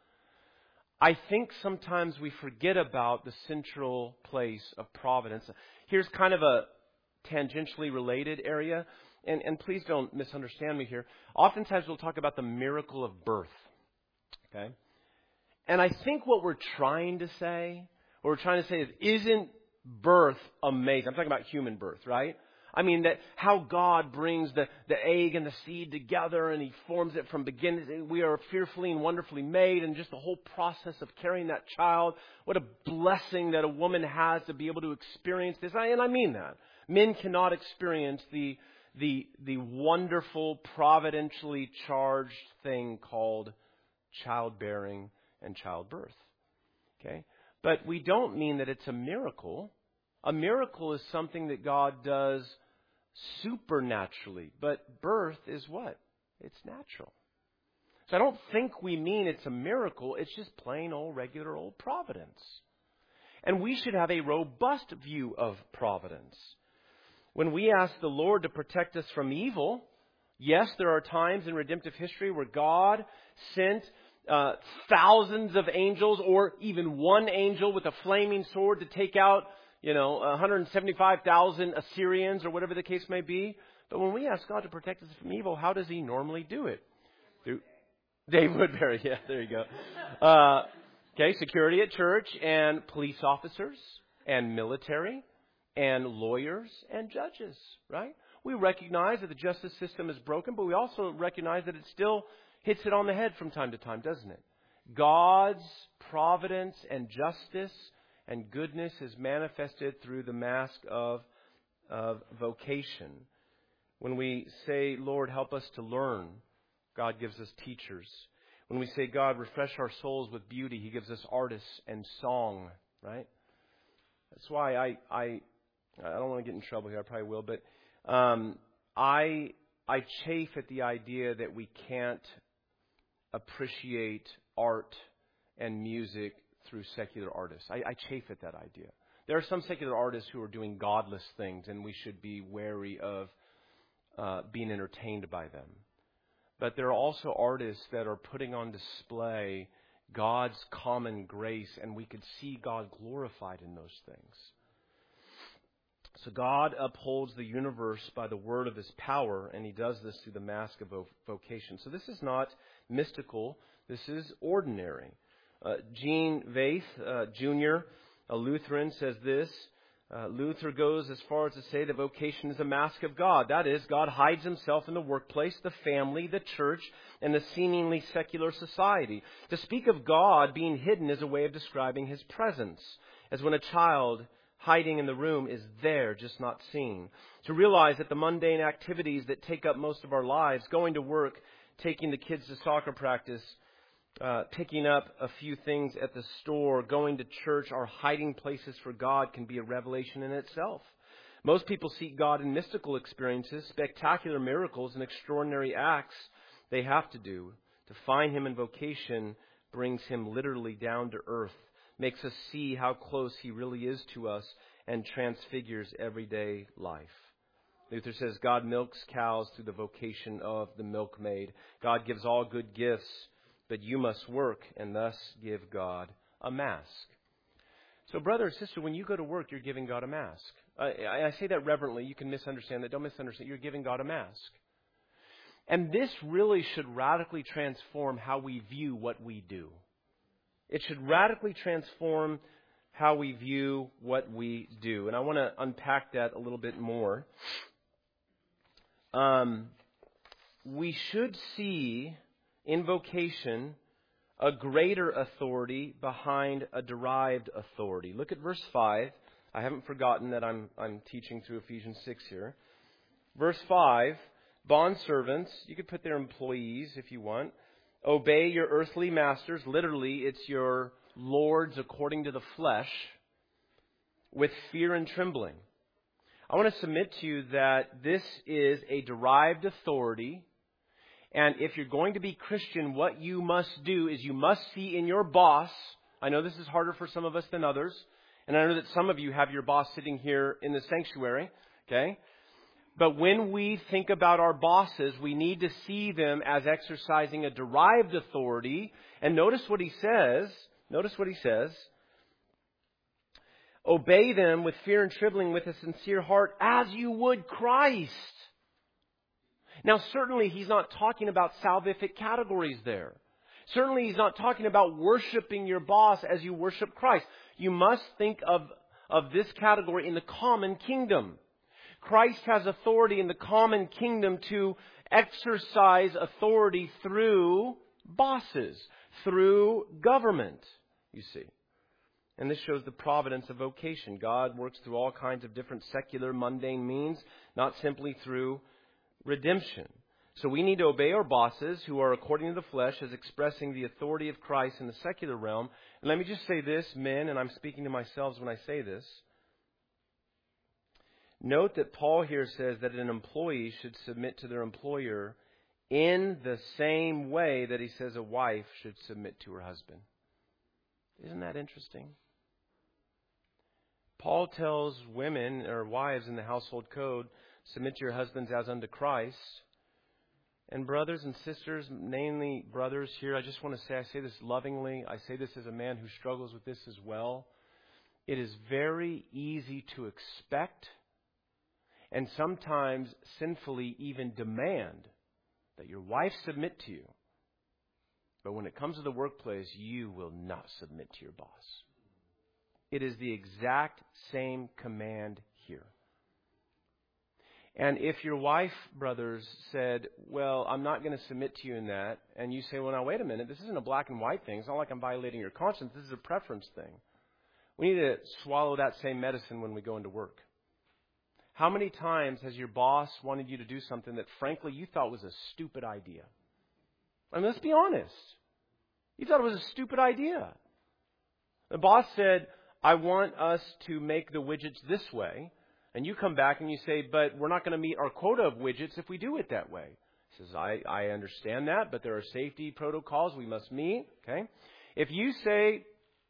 I think sometimes we forget about the central place of providence. Here's kind of a tangentially related area, and, and please don't misunderstand me here. Oftentimes we'll talk about the miracle of birth, okay? And I think what we're trying to say, what we're trying to say is, isn't birth amazing? I'm talking about human birth, right? I mean, that how God brings the, the egg and the seed together and He forms it from beginning. We are fearfully and wonderfully made, and just the whole process of carrying that child. What a blessing that a woman has to be able to experience this. And I mean that. Men cannot experience the, the, the wonderful, providentially charged thing called childbearing and childbirth. Okay? But we don't mean that it's a miracle. A miracle is something that God does supernaturally. But birth is what? It's natural. So I don't think we mean it's a miracle. It's just plain old regular old providence. And we should have a robust view of providence. When we ask the Lord to protect us from evil, yes, there are times in redemptive history where God sent uh, thousands of angels or even one angel with a flaming sword to take out, you know, one hundred seventy-five thousand Assyrians or whatever the case may be. But when we ask God to protect us from evil, how does He normally do it? Through Dave Woodbury, yeah, there you go. Uh, okay, security at church and police officers and military and lawyers and judges, right? We recognize that the justice system is broken, but we also recognize that it still hits it on the head from time to time, doesn't it? God's providence and justice and goodness is manifested through the mask of, of vocation. When we say, Lord, help us to learn, God gives us teachers. When we say, God, refresh our souls with beauty, He gives us artists and song, right? That's why I I, I don't want to get in trouble here. I probably will, but um, I I chafe at the idea that we can't appreciate art and music through secular artists. I, I chafe at that idea. There are some secular artists who are doing godless things, and we should be wary of uh, being entertained by them. But there are also artists that are putting on display God's common grace, and we could see God glorified in those things. So God upholds the universe by the word of His power, and He does this through the mask of vocation. So this is not mystical. This is ordinary. Uh, Gene Vaith, uh, Junior, a Lutheran, says this. Uh, Luther goes as far as to say that vocation is a mask of God. That is, God hides Himself in the workplace, the family, the church, and the seemingly secular society. To speak of God being hidden is a way of describing His presence, as when a child hiding in the room is there, just not seen. To realize that the mundane activities that take up most of our lives, going to work, taking the kids to soccer practice, Uh, picking up a few things at the store, going to church, are hiding places for God, can be a revelation in itself. Most people seek God in mystical experiences, spectacular miracles, and extraordinary acts they have to do. To find Him in vocation brings Him literally down to earth, makes us see how close He really is to us, and transfigures everyday life. Luther says God milks cows through the vocation of the milkmaid. God gives all good gifts, but you must work and thus give God a mask. So brother or sister, when you go to work, you're giving God a mask. I, I say that reverently. You can misunderstand that. Don't misunderstand. You're giving God a mask. And this really should radically transform how we view what we do. It should radically transform how we view what we do. And I want to unpack that a little bit more. Um, we should see in vocation a greater authority behind a derived authority. Look at verse five. I haven't forgotten that I'm I'm teaching through Ephesians six here. Verse five, bondservants, you could put their employees if you want. Obey your earthly masters. Literally, it's your lords according to the flesh, with fear and trembling. I want to submit to you that this is a derived authority. And if you're going to be Christian, what you must do is you must see in your boss. I know this is harder for some of us than others. And I know that some of you have your boss sitting here in the sanctuary. Okay? But when we think about our bosses, we need to see them as exercising a derived authority. And notice what he says. Notice what he says. Obey them with fear and trembling, with a sincere heart, as you would Christ. Now, certainly he's not talking about salvific categories there. Certainly he's not talking about worshiping your boss as you worship Christ. You must think of, of this category in the common kingdom. Christ has authority in the common kingdom to exercise authority through bosses, through government, you see. And this shows the providence of vocation. God works through all kinds of different secular, mundane means, not simply through redemption. So we need to obey our bosses who are according to the flesh as expressing the authority of Christ in the secular realm. And let me just say this, men, and I'm speaking to myself when I say this. Note that Paul here says that an employee should submit to their employer in the same way that he says a wife should submit to her husband. Isn't that interesting? Paul tells women or wives in the household code, submit to your husbands as unto Christ. And brothers and sisters, namely brothers here, I just want to say, I say this lovingly. I say this as a man who struggles with this as well. It is very easy to expect and sometimes sinfully even demand that your wife submit to you. But when it comes to the workplace, you will not submit to your boss. It is the exact same command here. And if your wife, brothers, said, well, I'm not going to submit to you in that, and you say, well, now, wait a minute, this isn't a black and white thing. It's not like I'm violating your conscience. This is a preference thing. We need to swallow that same medicine when we go into work. How many times has your boss wanted you to do something that, frankly, you thought was a stupid idea? I mean, let's be honest. You thought it was a stupid idea. The boss said, I want us to make the widgets this way. And you come back and you say, but we're not going to meet our quota of widgets if we do it that way. He says, I, I understand that, but there are safety protocols we must meet. Okay. If you say,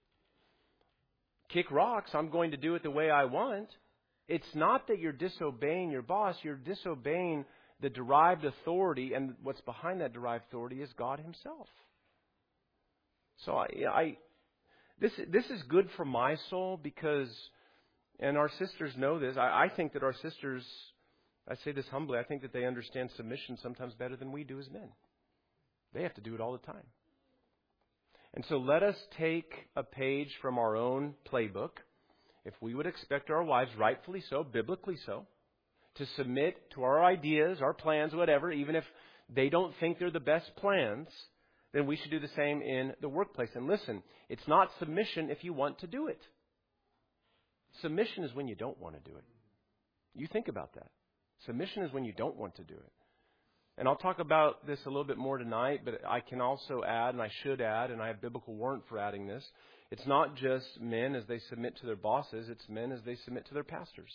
kick rocks, I'm going to do it the way I want. It's not that you're disobeying your boss. You're disobeying the derived authority. And what's behind that derived authority is God himself. So I, I this, this is good for my soul because... And our sisters know this. I, I think that our sisters, I say this humbly, I think that they understand submission sometimes better than we do as men. They have to do it all the time. And so let us take a page from our own playbook. If we would expect our wives, rightfully so, biblically so, to submit to our ideas, our plans, whatever, even if they don't think they're the best plans, then we should do the same in the workplace. And listen, it's not submission if you want to do it. Submission is when you don't want to do it. You think about that. Submission is when you don't want to do it. And I'll talk about this a little bit more tonight, but I can also add, and I should add, and I have biblical warrant for adding this. It's not just men as they submit to their bosses, it's men as they submit to their pastors.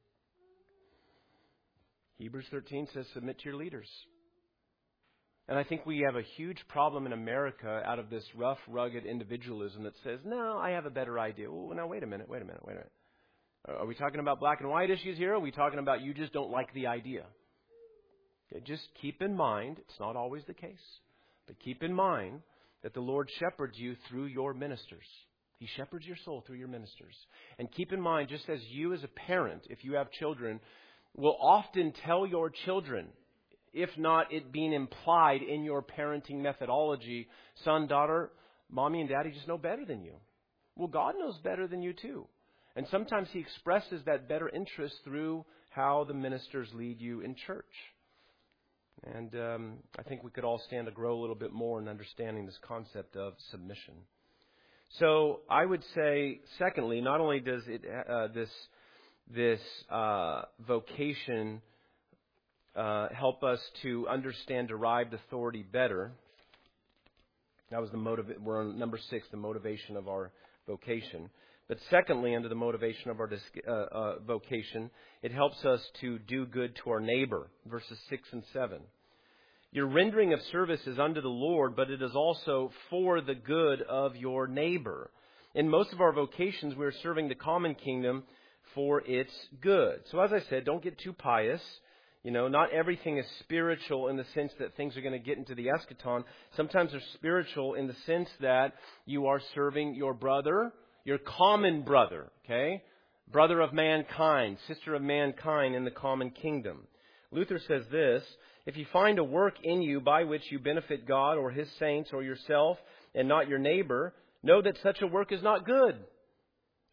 Hebrews thirteen says, submit to your leaders. And I think we have a huge problem in America out of this rough, rugged individualism that says, no, I have a better idea. Well, now, wait a minute, wait a minute, wait a minute. Are we talking about black and white issues here? Or are we talking about you just don't like the idea? Okay, just keep in mind, it's not always the case, but keep in mind that the Lord shepherds you through your ministers. He shepherds your soul through your ministers. And keep in mind, just as you as a parent, if you have children, will often tell your children, if not it being implied in your parenting methodology, son, daughter, mommy and daddy just know better than you. Well, God knows better than you too. And sometimes he expresses that better interest through how the ministers lead you in church. And um, I think we could all stand to grow a little bit more in understanding this concept of submission. So I would say, secondly, not only does it uh, this this uh, vocation uh, help us to understand derived authority better. That was the motive. We're on number six, the motivation of our vocation. But secondly, under the motivation of our uh, uh, vocation, it helps us to do good to our neighbor, verses six and seven. Your rendering of service is unto the Lord, but it is also for the good of your neighbor. In most of our vocations, we're serving the common kingdom for its good. So as I said, don't get too pious. You know, not everything is spiritual in the sense that things are going to get into the eschaton. Sometimes they're spiritual in the sense that you are serving your brother, your common brother, okay? Brother of mankind, sister of mankind in the common kingdom. Luther says this, if you find a work in you by which you benefit God or his saints or yourself and not your neighbor, know that such a work is not good.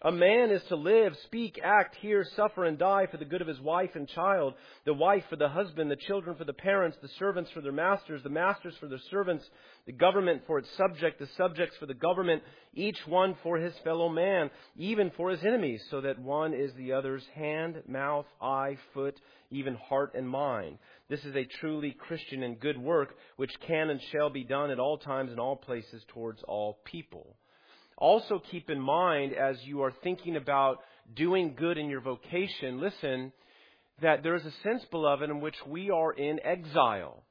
A man is to live, speak, act, hear, suffer, and die for the good of his wife and child, the wife for the husband, the children for the parents, the servants for their masters, the masters for their servants, the government for its subject, the subjects for the government, each one for his fellow man, even for his enemies, so that one is the other's hand, mouth, eye, foot, even heart and mind. This is a truly Christian and good work, which can and shall be done at all times and all places towards all people. Also keep in mind, as you are thinking about doing good in your vocation, listen, that there is a sense, beloved, in which we are in exile.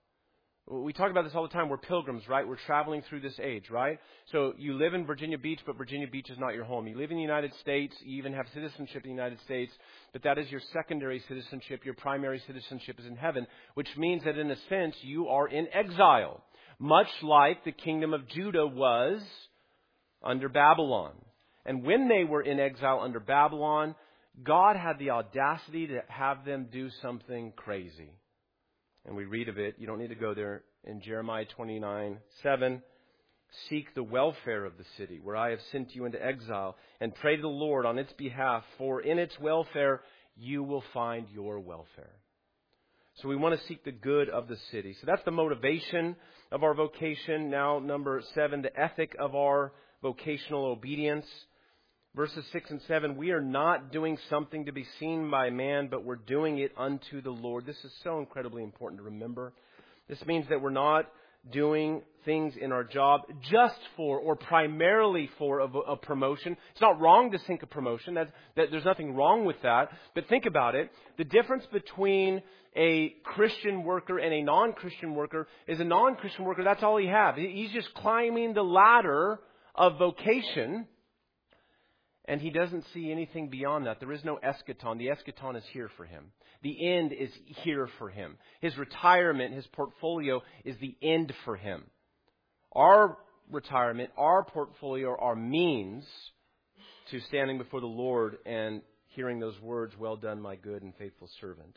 We talk about this all the time. We're pilgrims, right? We're traveling through this age, right? So you live in Virginia Beach, but Virginia Beach is not your home. You live in the United States. You even have citizenship in the United States, but that is your secondary citizenship. Your primary citizenship is in heaven, which means that in a sense you are in exile, much like the kingdom of Judah was under Babylon. And when they were in exile under Babylon, God had the audacity to have them do something crazy. And we read of it. You don't need to go there. In Jeremiah twenty-nine seven, seek the welfare of the city where I have sent you into exile, and pray to the Lord on its behalf, for in its welfare you will find your welfare. So we want to seek the good of the city. So that's the motivation of our vocation. Now, number seven, the ethic of our vocational obedience. Verses six and seven, we are not doing something to be seen by man, but we're doing it unto the Lord. This is so incredibly important to remember. This means that we're not doing things in our job just for or primarily for a, a promotion. It's not wrong to think of promotion. That, that, there's nothing wrong with that. But think about it. The difference between a Christian worker and a non-Christian worker is a non-Christian worker, that's all he has. He's just climbing the ladder of vocation, and he doesn't see anything beyond that. There is no eschaton. The eschaton is here for him. The end is here for him. His retirement, his portfolio is the end for him. Our retirement, our portfolio, our means to standing before the Lord and hearing those words, well done, my good and faithful servant.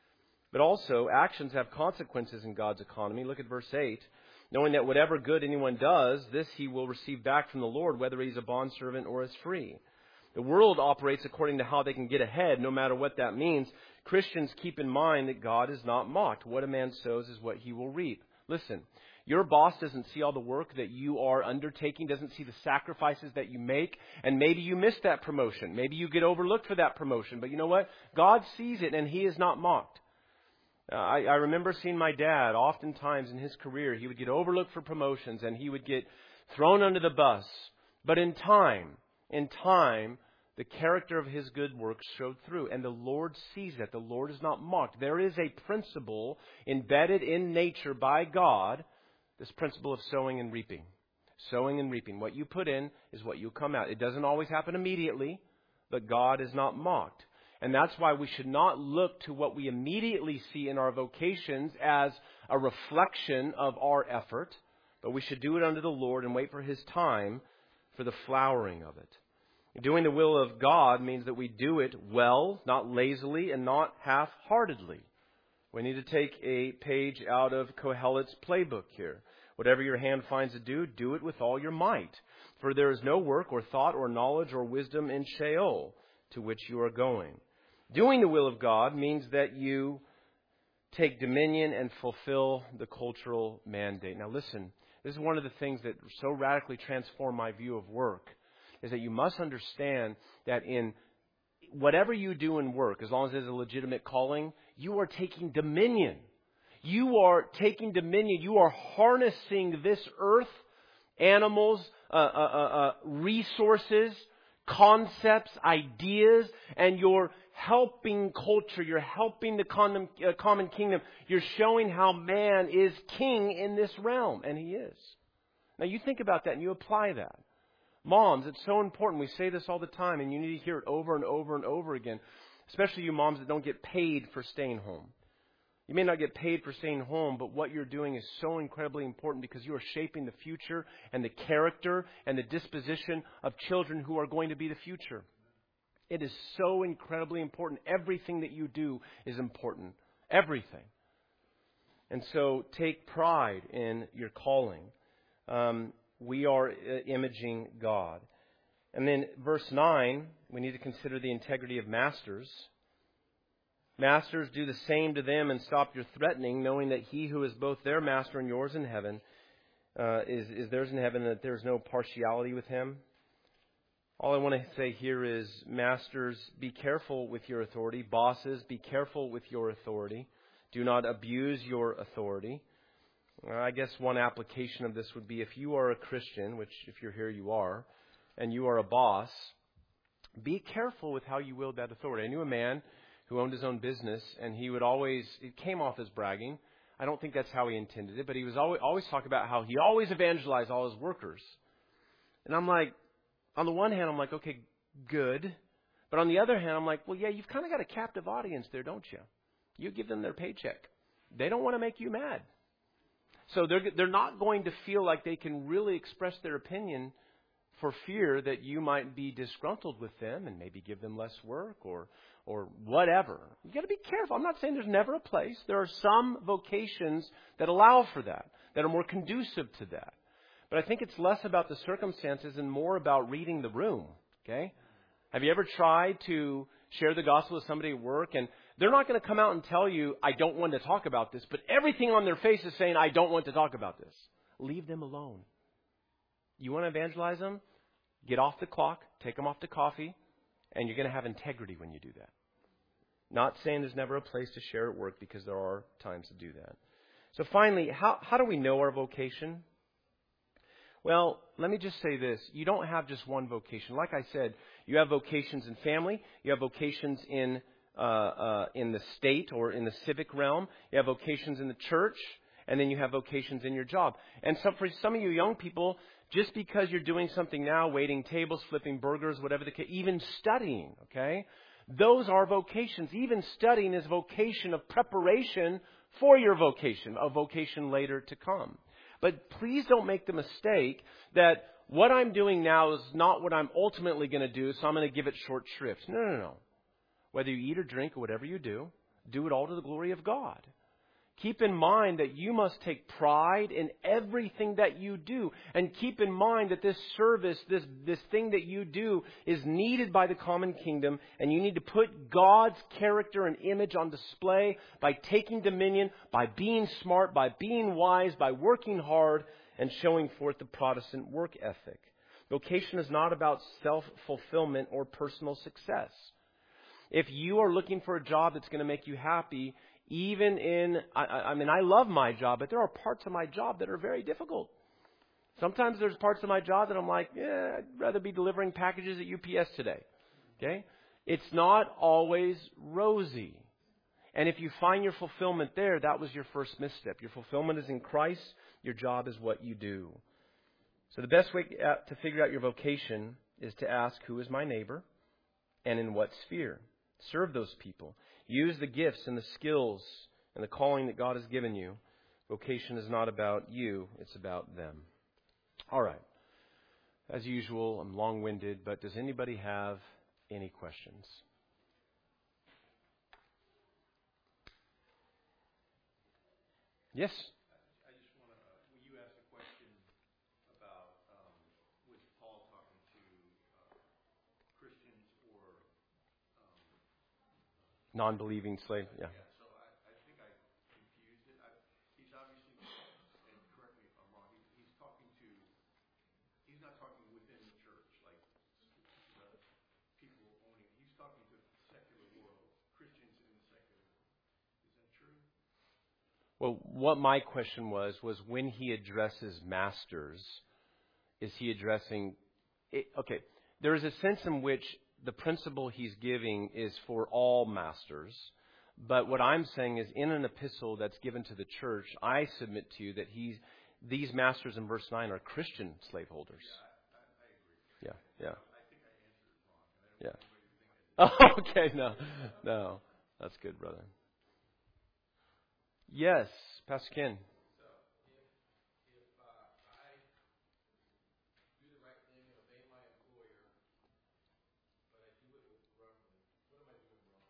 But also, actions have consequences in God's economy. Look at verse eight. Knowing that whatever good anyone does, this he will receive back from the Lord, whether he's a bondservant or is free. The world operates according to how they can get ahead, no matter what that means. Christians keep in mind that God is not mocked. What a man sows is what he will reap. Listen, your boss doesn't see all the work that you are undertaking, doesn't see the sacrifices that you make, and maybe you miss that promotion. Maybe you get overlooked for that promotion. But you know what? God sees it, and he is not mocked. Uh, I, I remember seeing my dad oftentimes in his career. He would get overlooked for promotions and he would get thrown under the bus. But in time, in time, the character of his good works showed through. And the Lord sees that. The Lord is not mocked. There is a principle embedded in nature by God, this principle of sowing and reaping. Sowing and reaping. What you put in is what you come out. It doesn't always happen immediately, but God is not mocked. And that's why we should not look to what we immediately see in our vocations as a reflection of our effort, but we should do it unto the Lord and wait for his time for the flowering of it. Doing the will of God means that we do it well, not lazily, and not half-heartedly. We need to take a page out of Kohelet's playbook here. Whatever your hand finds to do, do it with all your might. For there is no work or thought or knowledge or wisdom in Sheol, to which you are going. Doing the will of God means that you take dominion and fulfill the cultural mandate. Now listen, this is one of the things that so radically transformed my view of work, is that you must understand that in whatever you do in work, as long as it's a legitimate calling, you are taking dominion. You are taking dominion. You are harnessing this earth, animals, uh, uh, uh, resources, concepts, ideas, and you're helping culture. You're helping the common, uh, common kingdom. You're showing how man is king in this realm, and he is. Now you think about that and you apply that. Moms, it's so important. We say this all the time, and you need to hear it over and over and over again, especially you moms that don't get paid for staying home. You may not get paid for staying home, but what you're doing is so incredibly important because you are shaping the future and the character and the disposition of children who are going to be the future. It is so incredibly important. Everything that you do is important. Everything. And so take pride in your calling. Um, we are uh, imaging God. And then verse nine, we need to consider the integrity of masters. Masters, do the same to them and stop your threatening, knowing that he who is both their master and yours in heaven uh, is, is theirs in heaven, and that there is no partiality with him. All I want to say here is, masters, be careful with your authority. Bosses, be careful with your authority. Do not abuse your authority. I guess one application of this would be, if you are a Christian, which if you're here you are, and you are a boss, be careful with how you wield that authority. I knew a man who owned his own business, and he would always, it came off as bragging. I don't think that's how he intended it, but he was always, always talking about how he always evangelized all his workers. And I'm like, on the one hand, I'm like, okay, good. But on the other hand, I'm like, well, yeah, you've kind of got a captive audience there, don't you? You give them their paycheck. They don't want to make you mad. So they're, they're not going to feel like they can really express their opinion for fear that you might be disgruntled with them and maybe give them less work or or whatever. You've got to be careful. I'm not saying there's never a place. There are some vocations that allow for that, that are more conducive to that. But I think it's less about the circumstances and more about reading the room. Okay? Have you ever tried to share the gospel with somebody at work, and they're not going to come out and tell you, I don't want to talk about this, but everything on their face is saying, I don't want to talk about this. Leave them alone. You want to evangelize them? Get off the clock, take them off to coffee, and you're going to have integrity when you do that. Not saying there's never a place to share at work, because there are times to do that. So finally, how, how do we know our vocation? Well, let me just say this. You don't have just one vocation. Like I said, you have vocations in family. You have vocations in uh, uh, in the state or in the civic realm. You have vocations in the church. And then you have vocations in your job. And so for some of you young people, just because you're doing something now, waiting tables, flipping burgers, whatever the case, even studying, okay? Those are vocations. Even studying is vocation of preparation for your vocation, a vocation later to come. But please don't make the mistake that what I'm doing now is not what I'm ultimately going to do, so I'm going to give it short shrift. No, no, no. Whether you eat or drink or whatever you do, do it all to the glory of God. Keep in mind that you must take pride in everything that you do. And keep in mind that this service, this, this thing that you do is needed by the common kingdom. And you need to put God's character and image on display by taking dominion, by being smart, by being wise, by working hard, and showing forth the Protestant work ethic. Vocation is not about self-fulfillment or personal success. If you are looking for a job that's going to make you happy, even in, I, I mean, I love my job, but there are parts of my job that are very difficult. Sometimes there's parts of my job that I'm like, yeah, I'd rather be delivering packages at U P S today. Okay? It's not always rosy. And if you find your fulfillment there, that was your first misstep. Your fulfillment is in Christ. Your job is what you do. So the best way to figure out your vocation is to ask, who is my neighbor and in what sphere? Serve those people. Use the gifts and the skills and the calling that God has given you. Vocation is not about you, it's about them. All right. As usual, I'm long-winded, but does anybody have any questions? Yes? I just want to, uh, when you asked a question about, um, was Paul talking to uh, Christians or um, non-believing slave? Yeah. Yeah, so I, I think I confused it. I, he's obviously, and correct me if I'm wrong, he, he's talking to, he's not talking within the church, like the people owning, he's talking to the secular world, Christians in the secular world. Is that true? Well, what my question was, was when he addresses masters, is he addressing, it, okay, there is a sense in which the principle he's giving is for all masters. But what I'm saying is, in an epistle that's given to the church, I submit to you that he's, these masters in verse nine are Christian slaveholders. Yeah, I, I, I agree. Yeah, yeah. I think I answered it wrong. And I don't Yeah. Oh, okay, no, no. That's good, brother. Yes, Pastor Ken. So, if, if uh, I do the right thing and obey my employer, but I do it with grumbling, what am I doing wrong?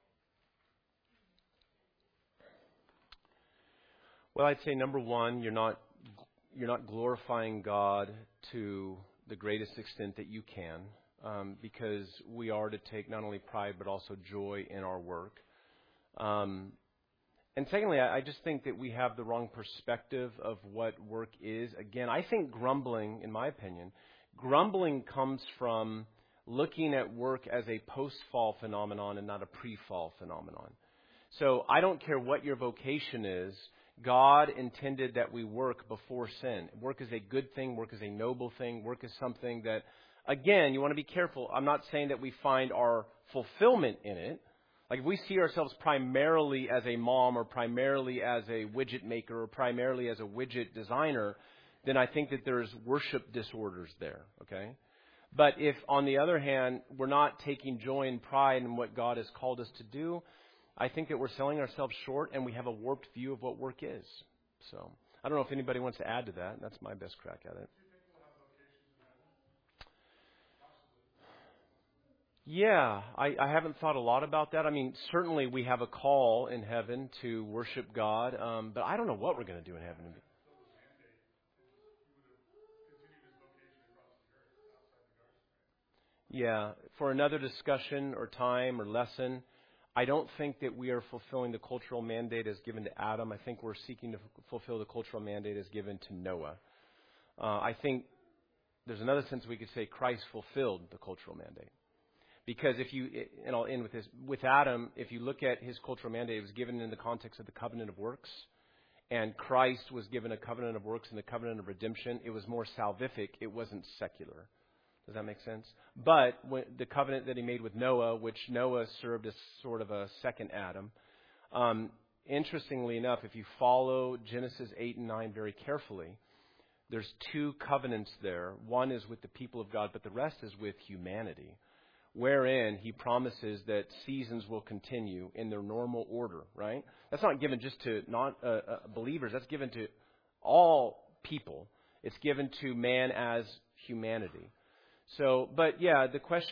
Well, I'd say number one, you're not you're not glorifying God to the greatest extent that you can. um, because we are to take not only pride but also joy in our work. Um, and secondly, I, I just think that we have the wrong perspective of what work is. Again, I think grumbling, in my opinion, grumbling comes from looking at work as a post-fall phenomenon and not a pre-fall phenomenon. So I don't care what your vocation is. God intended that we work before sin. Work is a good thing. Work is a noble thing. Work is something that, again, you want to be careful. I'm not saying that we find our fulfillment in it. Like if we see ourselves primarily as a mom or primarily as a widget maker or primarily as a widget designer, then I think that there's worship disorders there, okay? But if, on the other hand, we're not taking joy and pride in what God has called us to do, I think that we're selling ourselves short and we have a warped view of what work is. So I don't know if anybody wants to add to that. That's my best crack at it. Yeah, I, I haven't thought a lot about that. I mean, certainly we have a call in heaven to worship God, um, but I don't know what we're going to do in heaven. Yeah, for another discussion or time or lesson, I don't think that we are fulfilling the cultural mandate as given to Adam. I think we're seeking to f- fulfill the cultural mandate as given to Noah. Uh, I think there's another sense we could say Christ fulfilled the cultural mandate. Because if you, and I'll end with this, with Adam, if you look at his cultural mandate, it was given in the context of the covenant of works. And Christ was given a covenant of works and the covenant of redemption. It was more salvific. It wasn't secular. Does that make sense? But when, the covenant that he made with Noah, which Noah served as sort of a second Adam, um, interestingly enough, if you follow Genesis eight and nine very carefully, there's two covenants there. One is with the people of God, but the rest is with humanity, wherein he promises that seasons will continue in their normal order, right? That's not given just to non uh, uh, believers. That's given to all people. It's given to man as humanity. So, but yeah, the question